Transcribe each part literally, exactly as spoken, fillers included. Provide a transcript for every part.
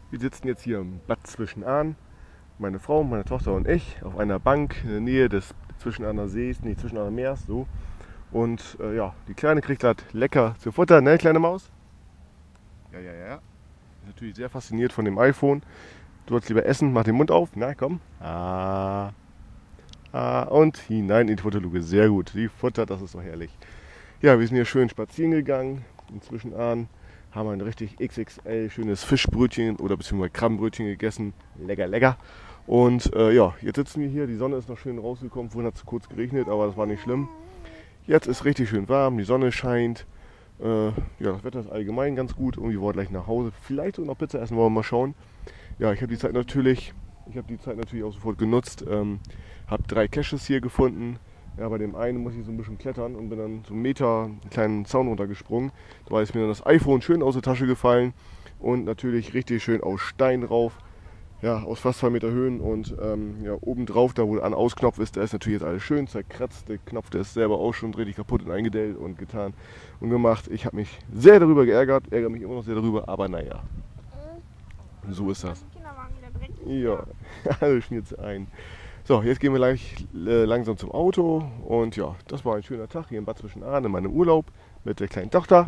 Wir sitzen jetzt hier im Bad Zwischenahn, meine Frau, meine Tochter und ich, auf einer Bank in der Nähe des Zwischenahner Sees, nee, Zwischenahner Meers, so. Und äh, ja, die Kleine kriegt gerade lecker zu futtern, ne, kleine Maus? Ja, ja, ja. Ist natürlich sehr fasziniert von dem iPhone. Du sollst lieber essen, mach den Mund auf. Na komm. Ah, ah, und hinein in die Futterluke. Sehr gut. Die futtert, das ist doch herrlich. Ja, wir sind hier schön spazieren gegangen. Inzwischen an haben wir ein richtig X X L schönes Fischbrötchen oder beziehungsweise Krabbenbrötchen gegessen. Lecker, lecker. Und äh, ja, jetzt sitzen wir hier. Die Sonne ist noch schön rausgekommen. Vorhin hat es kurz geregnet, aber das war nicht schlimm. Jetzt ist richtig schön warm. Die Sonne scheint. Äh, ja, das Wetter ist allgemein ganz gut. Irgendwie wollen wir gleich nach Hause. Vielleicht sogar noch Pizza essen, wollen wir mal schauen. Ja, ich habe die Zeit natürlich, ich habe die Zeit natürlich auch sofort genutzt. Ähm, habe drei Caches hier gefunden. Ja, bei dem einen muss ich so ein bisschen klettern und bin dann so einen Meter einen kleinen Zaun runtergesprungen. Da ist mir dann das iPhone schön aus der Tasche gefallen und natürlich richtig schön aus Stein drauf. Ja, aus fast zwei Meter Höhen und ähm, ja, obendrauf, da wo der An-Aus-Knopf ist, da ist natürlich jetzt alles schön zerkratzt. Der Knopf, der ist selber auch schon richtig kaputt und eingedellt und getan und gemacht. Ich habe mich sehr darüber geärgert, ärgere mich immer noch sehr darüber, aber naja, so ist das. Ja, alles schmiert ein. So, jetzt gehen wir gleich äh, langsam zum Auto und ja, das war ein schöner Tag hier in Bad Zwischenahn in meinem Urlaub mit der kleinen Tochter.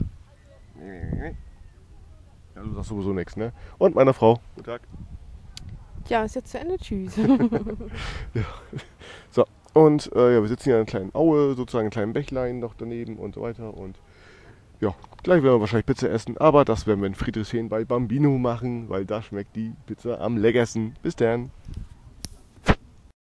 Ja, du sagst sowieso nichts, ne? Und meiner Frau. Guten Tag. Ja, ist jetzt zu Ende. Tschüss. Ja. So, und äh, ja, wir sitzen hier in einer kleinen Aue, sozusagen einem kleinen Bächlein noch daneben und so weiter. Und ja, gleich werden wir wahrscheinlich Pizza essen, aber das werden wir in Friedrichshain bei Bambino machen, weil da schmeckt die Pizza am leckersten. Bis dann.